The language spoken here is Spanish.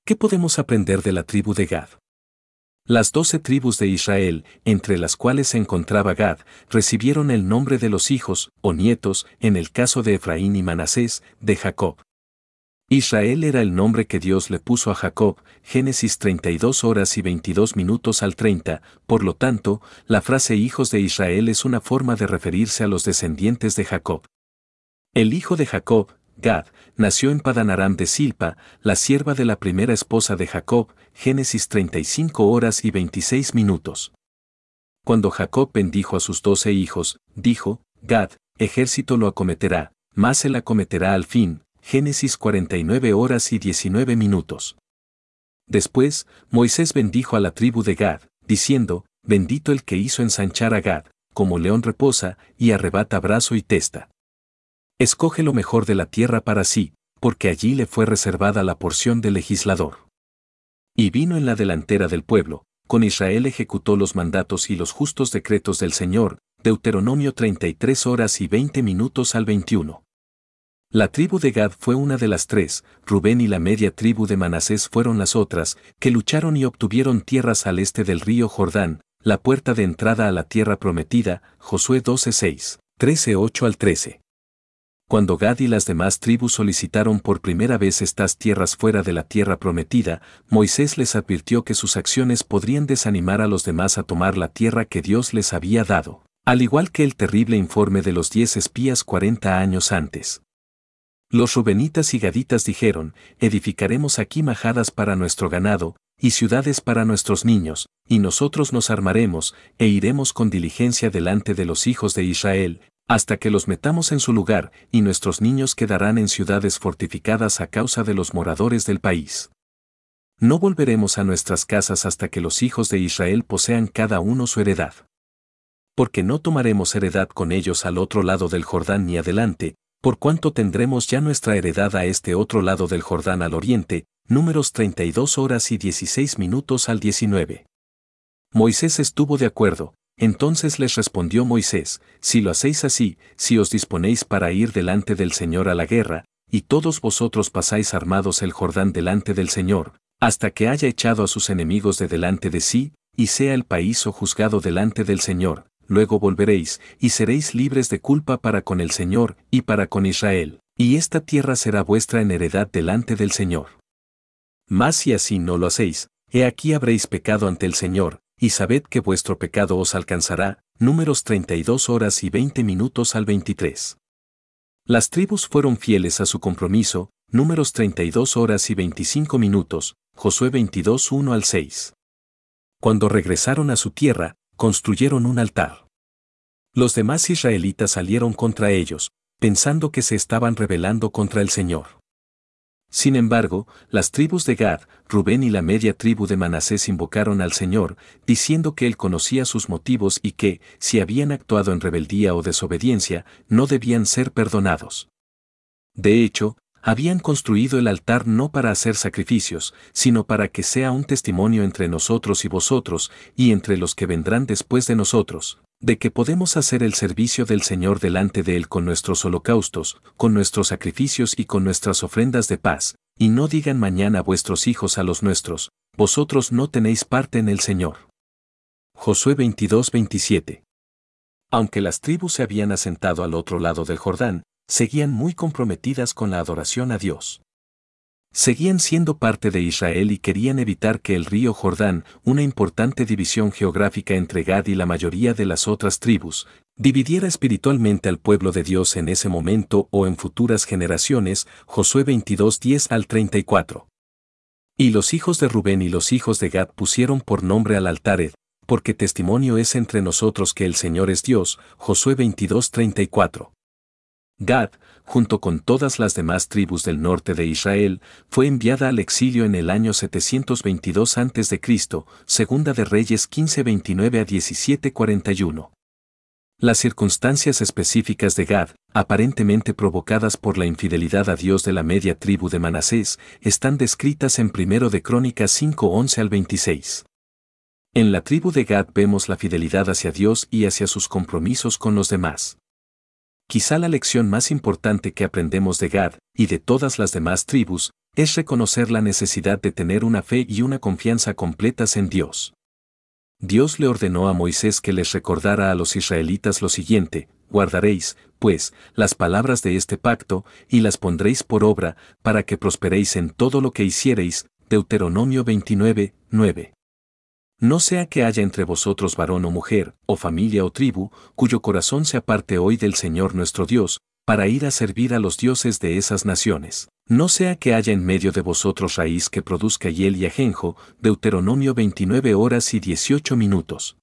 ¿Qué podemos aprender de la tribu de Gad? Las 12 tribus de Israel, entre las cuales se encontraba Gad, recibieron el nombre de los hijos, o nietos, en el caso de Efraín y Manasés, de Jacob. Israel era el nombre que Dios le puso a Jacob, Génesis 32 horas y 22 minutos al 30, por lo tanto, la frase hijos de Israel es una forma de referirse a los descendientes de Jacob. El hijo de Jacob, Gad, nació en Padan Aram de Silpa, la sierva de la primera esposa de Jacob, Génesis 35 horas y 26 minutos. Cuando Jacob bendijo a sus 12 hijos, dijo, Gad, ejército lo acometerá, mas él acometerá al fin, Génesis 49 horas y 19 minutos. Después, Moisés bendijo a la tribu de Gad, diciendo, bendito el que hizo ensanchar a Gad, como león reposa, y arrebata brazo y testa. Escoge lo mejor de la tierra para sí, porque allí le fue reservada la porción del legislador. Y vino en la delantera del pueblo, con Israel ejecutó los mandatos y los justos decretos del Señor, Deuteronomio 33 horas y 20 minutos al 21. La tribu de Gad fue una de las 3, Rubén y la media tribu de Manasés fueron las otras, que lucharon y obtuvieron tierras al este del río Jordán, la puerta de entrada a la tierra prometida, Josué 12:6, 13:8 al 13. Cuando Gad y las demás tribus solicitaron por primera vez estas tierras fuera de la tierra prometida, Moisés les advirtió que sus acciones podrían desanimar a los demás a tomar la tierra que Dios les había dado, al igual que el terrible informe de los 10 espías 40 años antes. Los rubenitas y gaditas dijeron, edificaremos aquí majadas para nuestro ganado, y ciudades para nuestros niños, y nosotros nos armaremos, e iremos con diligencia delante de los hijos de Israel, hasta que los metamos en su lugar, y nuestros niños quedarán en ciudades fortificadas a causa de los moradores del país. No volveremos a nuestras casas hasta que los hijos de Israel posean cada uno su heredad. Porque no tomaremos heredad con ellos al otro lado del Jordán ni adelante, por cuanto tendremos ya nuestra heredad a este otro lado del Jordán al oriente, Números 32 horas y 16 minutos al 19. Moisés estuvo de acuerdo, entonces les respondió Moisés, si lo hacéis así, si os disponéis para ir delante del Señor a la guerra, y todos vosotros pasáis armados el Jordán delante del Señor, hasta que haya echado a sus enemigos de delante de sí, y sea el país sojuzgado delante del Señor, luego volveréis, y seréis libres de culpa para con el Señor y para con Israel, y esta tierra será vuestra en heredad delante del Señor. Mas si así no lo hacéis, he aquí habréis pecado ante el Señor, y sabed que vuestro pecado os alcanzará. Números 32 horas y 20 minutos al 23. Las tribus fueron fieles a su compromiso, Números 32 horas y 25 minutos, Josué 22 1 al 6. Cuando regresaron a su tierra, construyeron un altar. Los demás israelitas salieron contra ellos, pensando que se estaban rebelando contra el Señor. Sin embargo, las tribus de Gad, Rubén y la media tribu de Manasés invocaron al Señor, diciendo que Él conocía sus motivos y que, si habían actuado en rebeldía o desobediencia, no debían ser perdonados. De hecho, habían construido el altar no para hacer sacrificios, sino para que sea un testimonio entre nosotros y vosotros, y entre los que vendrán después de nosotros, de que podemos hacer el servicio del Señor delante de Él con nuestros holocaustos, con nuestros sacrificios y con nuestras ofrendas de paz, y no digan mañana vuestros hijos a los nuestros, vosotros no tenéis parte en el Señor. Josué 22:27. Aunque las tribus se habían asentado al otro lado del Jordán, seguían muy comprometidas con la adoración a Dios. Seguían siendo parte de Israel y querían evitar que el río Jordán, una importante división geográfica entre Gad y la mayoría de las otras tribus, dividiera espiritualmente al pueblo de Dios en ese momento o en futuras generaciones. Josué 22:10 al 34. Y los hijos de Rubén y los hijos de Gad pusieron por nombre al altar Ed, porque testimonio es entre nosotros que el Señor es Dios. Josué 22:34. Gad, junto con todas las demás tribus del norte de Israel, fue enviada al exilio en el año 722 a.C., Segunda de Reyes 15:29 a 17:41. Las circunstancias específicas de Gad, aparentemente provocadas por la infidelidad a Dios de la media tribu de Manasés, están descritas en 1 de Crónicas 5:11 al 26. En la tribu de Gad vemos la fidelidad hacia Dios y hacia sus compromisos con los demás. Quizá la lección más importante que aprendemos de Gad, y de todas las demás tribus, Es reconocer la necesidad de tener una fe y una confianza completas en Dios. Dios le ordenó a Moisés que les recordara a los israelitas lo siguiente: guardaréis, pues, las palabras de este pacto, y las pondréis por obra, para que prosperéis en todo lo que hiciereis. Deuteronomio 29, 9. No sea que haya entre vosotros varón o mujer, o familia o tribu, cuyo corazón se aparte hoy del Señor nuestro Dios, para ir a servir a los dioses de esas naciones. No sea que haya en medio de vosotros raíz que produzca hiel y ajenjo. Deuteronomio 29 horas y 18 minutos.